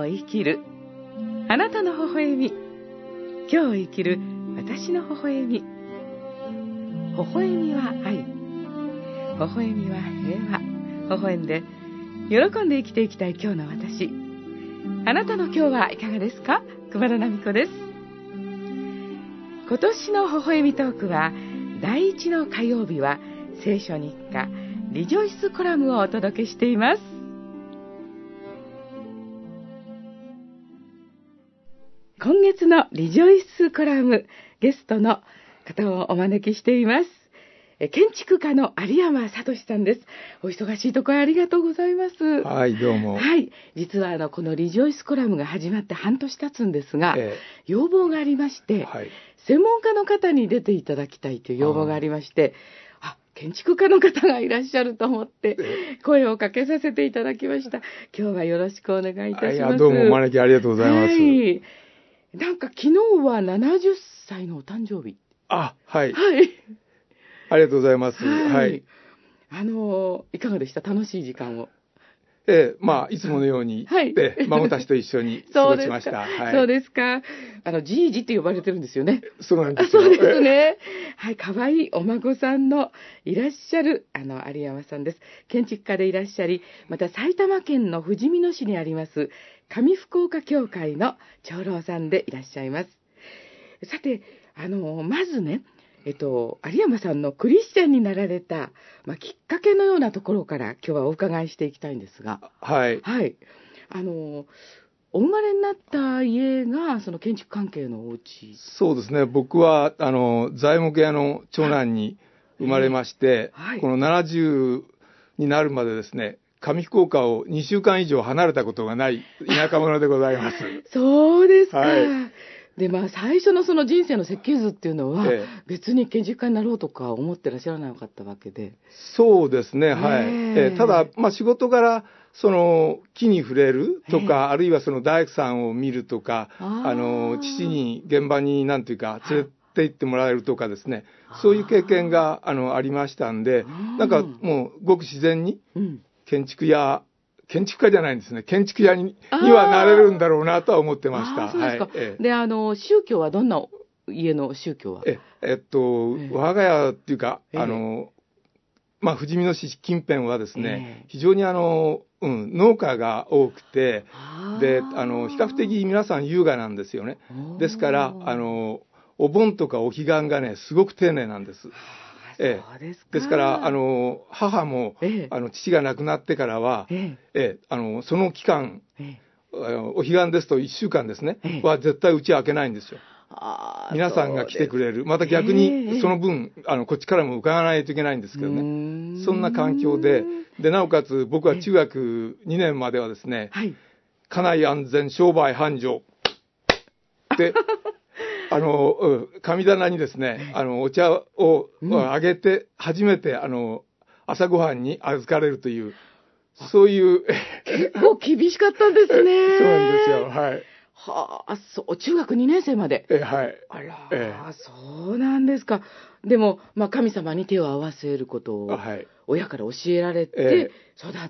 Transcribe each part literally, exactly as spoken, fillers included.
を生きるあなたの微笑み、今日を生きる私の微笑み。微笑みは愛、微笑みは平和。微笑んで喜んで生きていきたい今日の私。あなたの今日はいかがですか？熊田奈美子です。今年の微笑みトークは、第一の火曜日は聖書日課リジョイスコラムをお届けしています。今月のリジョイスコラム、ゲストの方をお招きしています。建築家の有山聡さんです。お忙しいところありがとうございます。 はい、どうも。 はい、実はあのこのリジョイスコラムが始まって半年経つんですが、 ええ、 要望がありまして、 はい、 専門家の方に出ていただきたいという要望がありまして、あ、建築家の方がいらっしゃると思って声をかけさせていただきました。今日はよろしくお願いいたします。 いや、どうもお招きありがとうございます。はい、 なんか昨日はななじゅっさいのお誕生日。 あ、はい。 はい。 ありがとうございます。 はい。 はい、 あのいかがでした？楽しい時間を。 ええ、まあいつものように、 はい、 で孫たちと一緒に過ごしました。 そうですか。はい、そうですか。あのじいじって呼ばれてるんですよね。 そうなんですよ。 そうですね。はい、可愛いお孫さんのいらっしゃるあの有山さんです。建築家でいらっしゃり、また埼玉県のふじみ野市にあります上福岡教会の長老さんでいらっしゃいます。さて、あのまずね。えっと、有山さんのクリスチャンになられた、まあ、きっかけのようなところから今日はお伺いしていきたいんですが、 はい、 はい、あのお生まれになった家がその建築関係のお家。 そうですね。僕はあの材木屋の長男に生まれまして、はい、このななじゅうになるまでですね、上福岡をにしゅうかん以上離れたことがない田舎者でございます。 そうですか。はい、でまあ、最初のその人生の設計図っていうのは、ええ、別に建築家になろうとか思ってらっしゃらなかったわけで。 そうですね、はい。ええ、ただ、まあ、仕事柄その木に触れるとか、ええ、あるいはその大工さんを見るとか、ああの父に現場になんていうか連れて行ってもらえるとかですね、そういう経験が あのありましたんで、なんかもうごく自然に建築家、建築家じゃないんですね。建築家 に, にはなれるんだろうなとは思ってました。 そうですか。はい、ええ、で、あの宗教はどんな家の宗教は？ ええっと、ええ、我が家っていうか、ええ、あのまあふじみ野市近辺はですね、ええ、非常にあの、うん、農家が多くて、で、あの比較的皆さん優雅なんですよね。ですからあのお盆とかお彼岸がねすごく丁寧なんです。ええ、ですか。ですからあの母も、ええ、あの父が亡くなってからは、ええええ、あのその期間、ええ、お彼岸ですといっしゅうかんですね、ええ、は絶対家開けないんですよ。あ、皆さんが来てくれる。また逆にその分、ええ、あのこっちからも伺わないといけないんですけどね。そんな環境で、でなおかつ僕は中学にねんまではですね、はい、家内安全商売繁盛であの神棚にですね、あのお茶をあげて初めてあの朝ごはんに預かれるという、そういう結構厳しかったんですね。 そうなんですよ。はい。 はあ、そう中学にねん生まで。 えはい。 あら、えそうなんですか。でも、まあ、神様に手を合わせることを親から教えられて育って、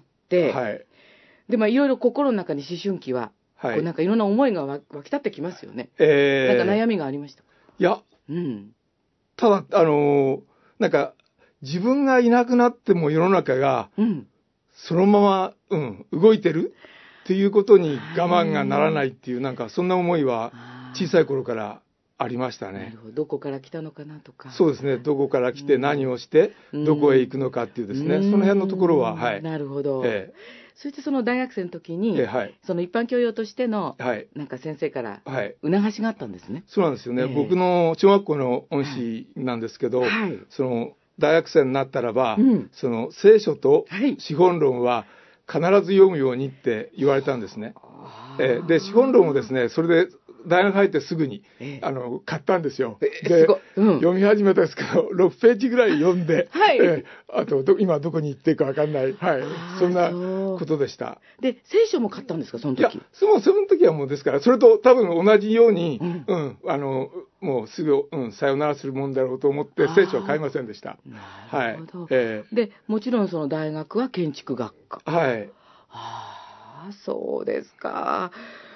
はい、でまあいろいろ心の中に思春期は。はい、こうなんかいろんな思いが湧き立ってきますよね。えー、なんか悩みがありました？ いや、うん、ただあのー、なんか自分がいなくなっても世の中が、うん、そのまま、うん、動いてるっていうことに我慢がならないっていう、なんかそんな思いは小さい頃からありましたね。 なるほど。どこから来たのかなとか。 そうですね。どこから来て何をして、うん、どこへ行くのかっていうですね、その辺のところは、はい。 なるほど。えーそしてその大学生の時に、えはい、その一般教養としての、はい、なんか先生から促しがあったんですね。 そうなんですよね。えー、僕の小学校の恩師なんですけど、はい、その大学生になったらば、うん、その聖書と資本論は必ず読むようにって言われたんですね。えー、で資本論をですね、それで大学入ってすぐに、えー、あの買ったんですよ。えー、で、うん、読み始めたんですけどろくページぐらい読んで、はいえー、あとど今どこに行っていいか分かんない、はい、そんなことでした。 で聖書も買ったんですかその時？ いやそのその時はもうですからそれと多分同じように、うんうん、あのもうすぐ、うん、さよならするもんだろうと思って聖書は買いませんでした。 なるほど。はいえー、でもちろんその大学は建築学科。 はい。 ああそうですか。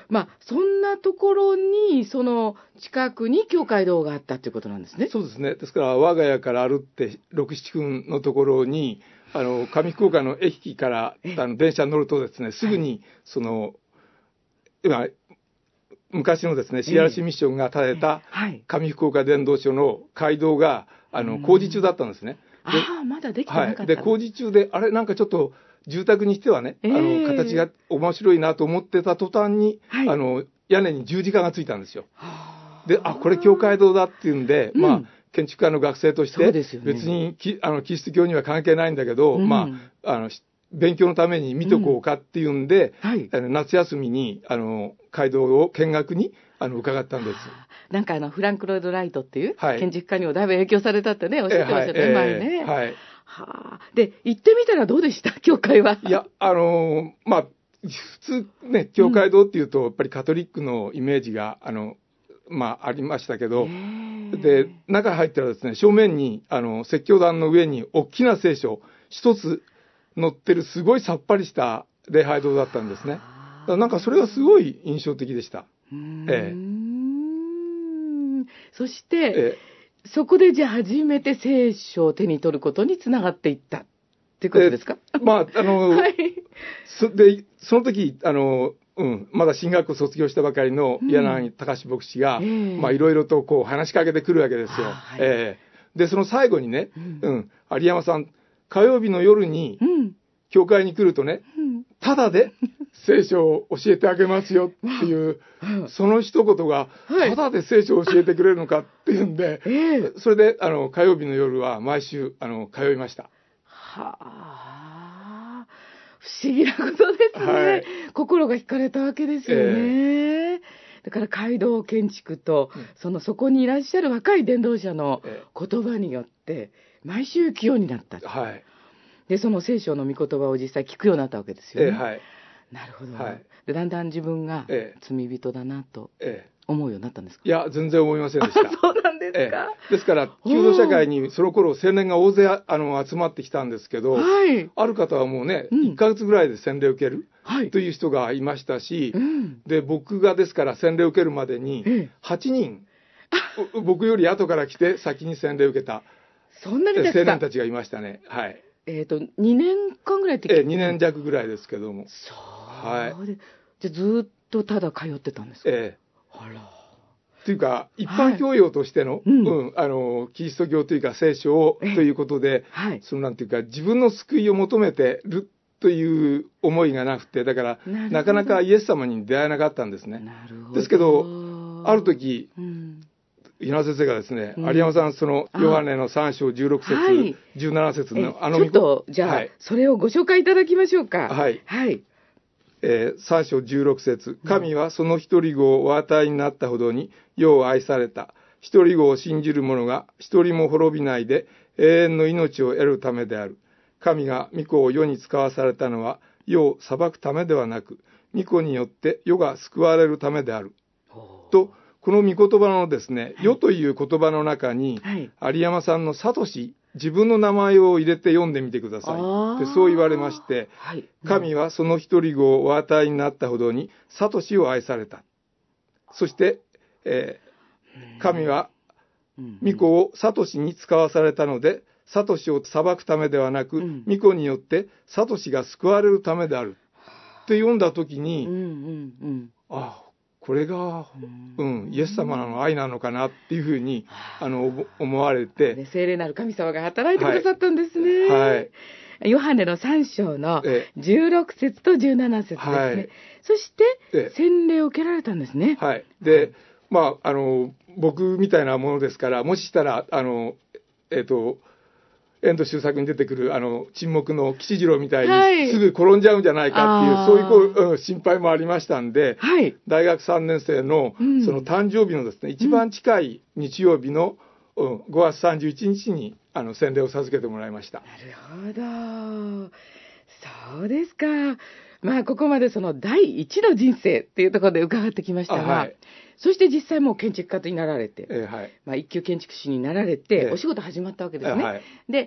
まあ、そんなところに、その近くに教会堂があったということなんですね。 そうですね。ですから、我が家から歩ってろく、ななふんのところに、あの、上福岡の駅からあの電車に乗るとですね、すぐに、その、今、昔のですね、シーアールシー ミッションが建てた上福岡伝道所の街道が、あの、工事中だったんですね。 ああ、まだできてなかった、はい。 で、工事中で、あれ、なんかちょっと、住宅にしてはね、えー、あの形が面白いなと思ってた途端に、はい、あの屋根に十字架がついたんですよ。で、あ、これ教会堂だっていうんで、うん、まあ建築家の学生として別にき、ね、あのキリスト教には関係ないんだけど、うん、まああの勉強のために見とこうかっていうんで、うん、はい、あの夏休みにあの街道を見学にあの伺ったんです。 なんかあのフランク・ロイド・ライトっていう建築家にもだいぶ影響されたってね、おっしゃってましたね、えーはい、前ね。はい。はあ、で、行ってみたらどうでした教会は。 いや、あのー、まあ、普通ね、教会堂っていうと、やっぱりカトリックのイメージが、あの、まあ、ありましたけど、で、中入ったらですね、正面に、あの、説教壇の上に大きな聖書、一つ載ってるすごいさっぱりした礼拝堂だったんですね。だからなんかそれがすごい印象的でした。 うーん、ええ、そして、ええ、そこでじゃあ初めて聖書を手に取ることにつながっていったっていうことですか？ まあ、あの、はい、そで、その時、あの、うん、まだ進学校卒業したばかりの柳隆牧師が、うん、まあ、いろいろとこう話しかけてくるわけですよ。はい、えー、で、その最後にね、うん、うん、有山さん、火曜日の夜に、教会に来るとね、うん、ただで聖書を教えてあげますよっていう、その一言が、ただで聖書を教えてくれるのかっていうんで、はい、それで、あの、火曜日の夜は毎週、あの、通いました。 はあ、不思議なことですね。はい、心が惹かれたわけですよね。えー、だから街道建築と、うん、そのそこにいらっしゃる若い伝道者の言葉によって、毎週行くようになった。はい。で、その聖書の御言葉を実際聞くようになったわけですよね。えー、はい。なるほど。はい、で、だんだん自分が罪人だなと思うようになったんですか？ いや、全然思いませんでした。 そうなんですか。ええ、ですから、求道社会にその頃青年が大勢あの集まってきたんですけど、はい、ある方はもうね、うん、いっかげつぐらいで洗礼を受ける、はい、という人がいましたし、うん、で、僕がですから洗礼を受けるまでにはちにん、僕より後から来て先に洗礼を受けたそんなにですか？ 青年たちがいましたね。はい。 えっと、にねんかんぐらいって聞いて、 ええ、にねん弱ぐらいですけども。 そう。はい。じゃあずっとただ通ってたんですか？ええ。あら。 というか、一般教養としての、はい、うん、うん、あの、キリスト教というか聖書を、ええ、ということで、はい、そのなんていうか、自分の救いを求めてるという思いがなくて、だから、な, なかなかイエス様に出会えなかったんですね。なるほど。ですけど、ある時、うん、稲田先生がですね、うん、有山さん、その、ヨハネのさん章じゅうろく節、はい、じゅうなな節の、 あの、ちょっと、じゃあ、はい、それをご紹介いただきましょうか。 はい。はい。えー、さん章じゅうろく節、神はその一人子をお与えになったほどに、世を愛された。一人子を信じる者が一人も滅びないで永遠の命を得るためである。神が御子を世に使わされたのは、世を裁くためではなく、御子によって世が救われるためである。と、この御言葉のですね、はい、世という言葉の中に、はい、有山さんのサトシ、自分の名前を入れて読んでみてください。で、そう言われまして、はい、神はその一人子をお与えになったほどに、サトシを愛された。そして、えー、神は御子をサトシに使わされたので、サトシを裁くためではなく、うん、御子によってサトシが救われるためである。って読んだときに、うんうんうん、ああ、これが、うん、イエス様の愛なのかなっていうふうにあの思われて、 聖霊なる神様が働いてくださったんですね。はいはい、ヨハネのさん章のじゅうろく節とじゅうなな節ですね。はい、そして洗礼を受けられたんですね。 はい。で、まああの僕みたいなものですから、もししたらあのえっと遠藤周作に出てくるあの沈黙の吉次郎みたいにすぐ転んじゃうんじゃないかっていう、はい、そういうこう、うん、心配もありましたんで、はい、大学さんねん生の、うん、その誕生日のですね、一番近い日曜日の、うん、ごがつさんじゅういちにちにあの洗礼を授けてもらいました。 なるほど。そうですか。まあここまでその第一の人生っていうところで伺ってきましたが、はい、そして実際もう建築家になられて、えーはい、まあ、一級建築士になられて、えー、お仕事始まったわけですね。えーはい、で、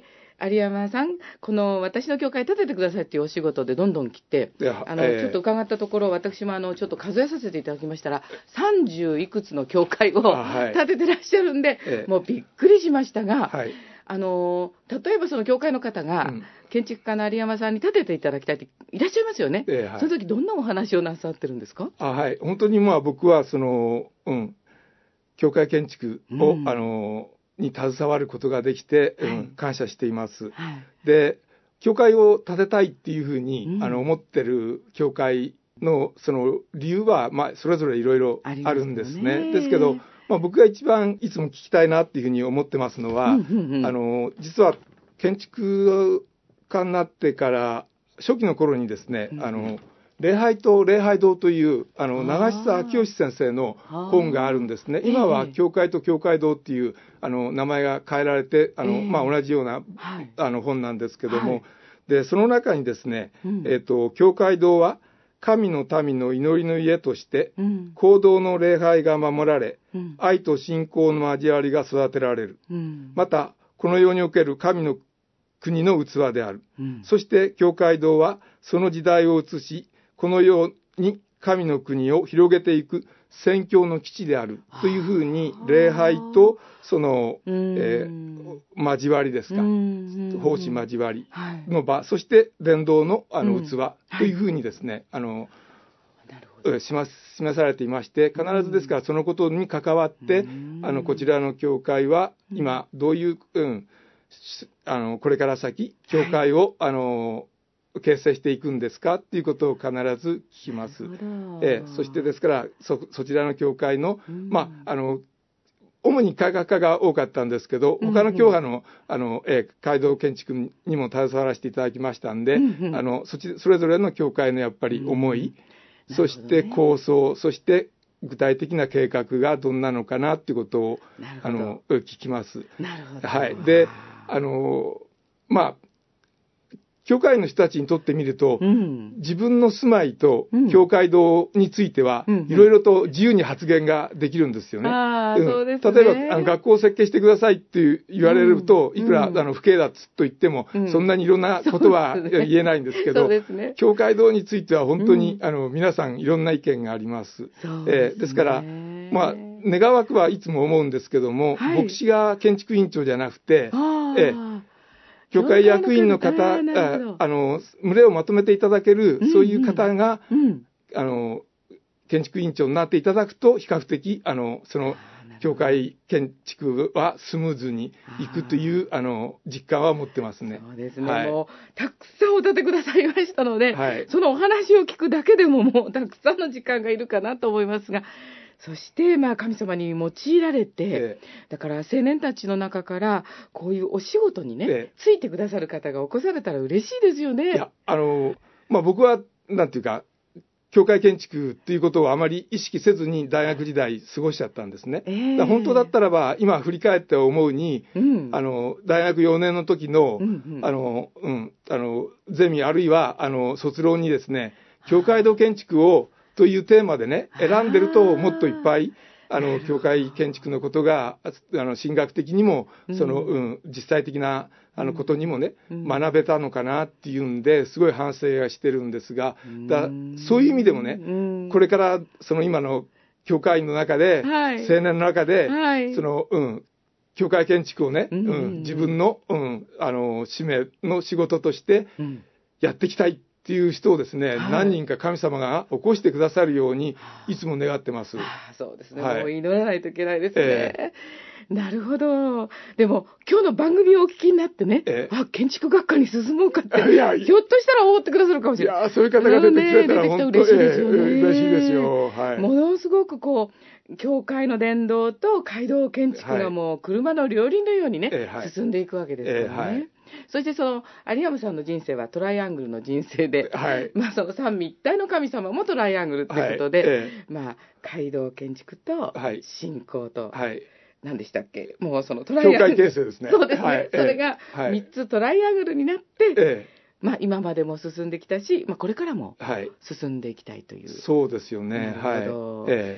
有山さん、この私の教会建ててくださいっていうお仕事でどんどん来て、あの、えー、ちょっと伺ったところ、私もあのちょっと数えさせていただきましたら、さんじゅういくつの教会を建ててらっしゃるんで、はい、もうびっくりしましたが、はい、あの例えばその教会の方が、うん、建築家の有山さんに建てていただきたいっていらっしゃいますよね。えーはい、その時どんなお話をなさってるんですか？ あ、はい、本当にまあ僕はその、うん、教会建築を、うん、あのに携わることができて、はい、うん、感謝しています。はい、で、教会を建てたいっていうふうに、うん、あの思ってる教会のその理由は、まあ、それぞれいろいろあるんですね。ですけど、まあ、僕が一番いつも聞きたいなっていうふうに思ってますのは、うんうんうん、あの実は建築家になってから初期の頃にですね、うんうん、あの礼拝と礼拝堂というあの長久清先生の本があるんですね。今は教会と教会堂っていうあの名前が変えられてあの、えーまあ、同じような、はい、あの本なんですけども、はい、でその中にですね、うん、えーと、教会堂は神の民の祈りの家として、うん、行動の礼拝が守られ、うん、愛と信仰の交わりが育てられる、うん、またこの世における神の国の器である、うん、そして教会堂はその時代を映し、このように神の国を広げていく宣教の基地であるというふうに礼拝とその、えー、交わりですか、奉仕交わりの場、はい、そして伝道の、あの器というふうにですね、はい、あの示されていまして、必ずですからそのことに関わってあのこちらの教会は今どういう、うん、あのこれから先教会を、はい、あの形成していくんですかっていうことを必ず聞きます。えー、そしてですから そ, そちらの教会の、うん、まああの主に改革家が多かったんですけど、他の教派 の,、うんうん、あの、えー、街道建築にも携わらせていただきましたんで、うんうん、あの そ, ちそれぞれの教会のやっぱり思い、うん、そして構想、そして具体的な計画がどんなのかなっていうことをあの聞きます。 なるほど。 はい。で、あのまあ教会の人たちにとってみると、うん、自分の住まいと教会堂については、うん、いろいろと自由に発言ができるんですよね。 あ、うん、そうですね。 例えばあの学校を設計してくださいって言われると、うん、いくら、うん、あの不敬だと言っても、うん、そんなにいろんなことは言えないんですけど、ね、教会堂については本当に、うん、あの皆さんいろんな意見があります。そうですね。えー、ですから、まあ、願わくはいつも思うんですけども、はい、牧師が建築委員長じゃなくて、えー教会役員の方、ああの群れをまとめていただける、うんうん、そういう方が、うん、あの建築委員長になっていただくと比較的あのその教会建築はスムーズにいくというあの実感は持ってますね。 そうですね、はい、もうたくさんお立てくださいましたので、はい、そのお話を聞くだけでももうたくさんの時間がいるかなと思いますが、そして、まあ、神様に用いられて、ええ、だから青年たちの中からこういうお仕事にね、ええ、ついてくださる方が起こされたら嬉しいですよね。 いや、あの、まあ、僕はなんていうか教会建築っていうことをあまり意識せずに大学時代過ごしちゃったんですね。えー、だ本当だったらば今振り返って思うに、うん、あの大学よねんの時の、うんうん、あの、うん、あのゼミあるいはあの卒論にですね、教会堂建築をというテーマでね選んでるともっといっぱいあの教会建築のことがあの神学的にもその、うん、実際的なあのことにもね、うん、学べたのかなっていうんですごい反省がしてるんですが、だそういう意味でもね、うん、これからその今の教会員の中で、はい、青年の中で、はい、その、うん、教会建築をね、うんうん、自分の、うん、あの使命の仕事としてやっていきたいっていう人をですね、はい、何人か神様が起こしてくださるようにいつも願ってます。はあ、そうですね、はい、もう祈らないといけないですね。えー、なるほど。でも今日の番組をお聞きになってね、えー、あ、建築学科に進もうかっていやひょっとしたら思ってくださるかもしれない。 いや、そういう方が出てくれたら本当に嬉しいですよね。えー、嬉しいですよ。はい、 ものすごくこう教会の伝道と街道建築がもう車の両輪のようにね、えーはい、進んでいくわけですからね。えーはい、そしてその有山さんの人生はトライアングルの人生で、はい、まあその三位一体の神様もトライアングルということで、はい、えー、まあ街道建築と信仰と、はい、何でしたっけ、もうそのトライアングル、 教会形成ですね。 そうですね、はい、それがみっつトライアングルになって、えー、まあ今までも進んできたし、まあこれからも進んでいきたいという。 はい、そうですよね。 なるほど。 はい、えー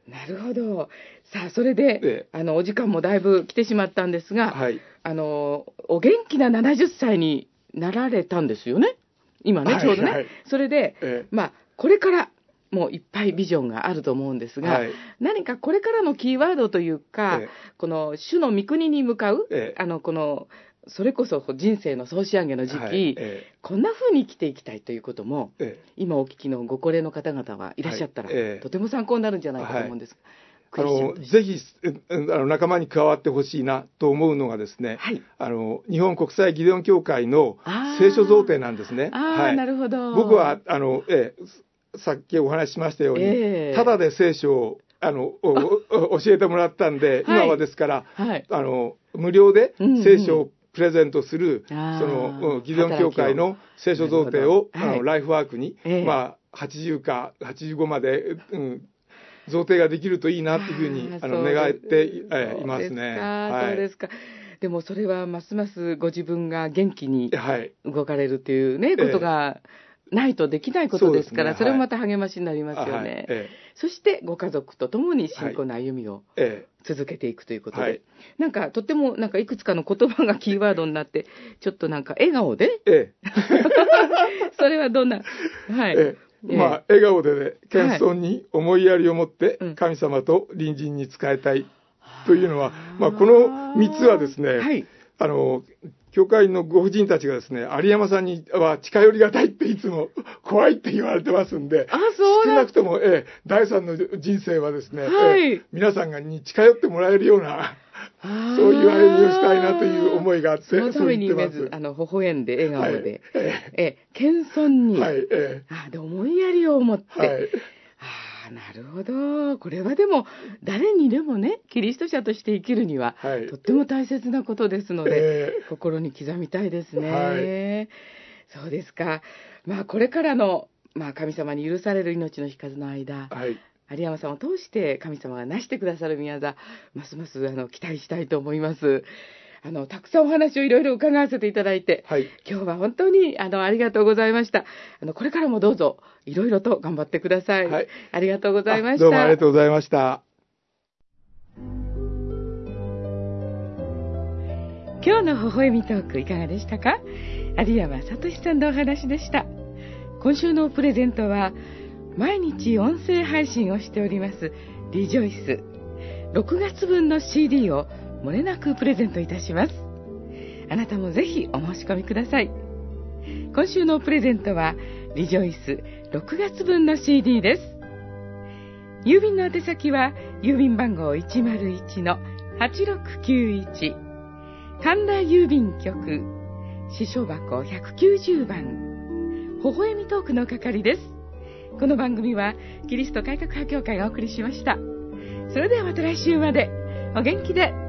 なるほど。さあ、それで、 ええ、 あの、お時間もだいぶ来てしまったんですが、はい、あの、お元気なななじゅっさいになられたんですよね。今ね、ちょうどね。はいはい、それで、ええ、まあ、これからもういっぱいビジョンがあると思うんですが、はい、何かこれからのキーワードというか、ええ、この主の御国に向かう、ええ、あの、この、それこそ人生の総仕上げの時期、はいええ、こんな風に生きていきたいということも、ええ、今お聞きのご高齢の方々はいらっしゃったら、はいええ、とても参考になるんじゃないかと思うんです。 はい、あのぜひあの仲間に加わってほしいなと思うのがですね、はい、あの日本国際ギデオン協会の聖書贈呈なんですね。 あ、はい、なるほど。 僕はあの、ええ、さっきお話ししましたように、ええ、ただで聖書をあの教えてもらったんで、はい、今はですから、はい、あの無料で聖書をプレゼントする、うんうん、そのギデオン協会の聖書贈呈をあの、はい、ライフワークに、ええ、まあはちじゅうかはちじゅうごまで、うん、贈呈ができるといいなっていうふうにあの願っていますね。 そうですか。でもそれはますますご自分が元気に動かれるというね、はい、ことがないとできないことですから、それもまた励ましになりますよね。はいええ、そしてご家族と共に信仰の歩みを続けていくということで、はい、なんかとってもなんかいくつかの言葉がキーワードになってちょっとなんか笑顔で、ええ、それはどんな、はい、ええ、まあ笑顔でね、謙遜に思いやりを持って神様と隣人に仕えたいというのは、うん、まあこのみっつはですね、はい、あの教会のご婦人たちがですね、有山さんには近寄りがたいっていつも怖いって言われてますんで、あ、そう少なくとも、ええ、だいさんの人生はですね、はい、ええ、皆さんがに近寄ってもらえるような、そういう歩みをしたいなという思いがあって、そのためにまずあの微笑んで笑顔で、はい、えええ謙遜に、はいええ、あで思いやりを持って、はい、あなるほど。これはでも誰にでもねキリスト者として生きるには、はい、とっても大切なことですので、えー、心に刻みたいですね、はい、そうですか。まあこれからの、まあ、神様に許される命の日数の間、はい、有山さんを通して神様がなしてくださる宮座ますますあの期待したいと思います。あのたくさんお話をいろいろ伺わせていただいて、はい、今日は本当にあのありがとうございました。あのこれからもどうぞいろいろと頑張ってください、はい、ありがとうございました。 どうもありがとうございました。 今日の微笑みトークいかがでしたか。有山聡さんのお話でした。今週のプレゼントは毎日音声配信をしておりますリジョイスろくがつぶんの シーディー を漏れなくプレゼントいたします。あなたもぜひお申し込みください。今週のプレゼントはリジョイスろくがつぶんの シーディー です。郵便の宛先は郵便番号 いちまるいちのはちろくきゅういち 神田郵便局支所箱ひゃくきゅうじゅうばん微笑みトークの係です。この番組はキリスト改革派協会がお送りしました。それではまた来週までお元気で。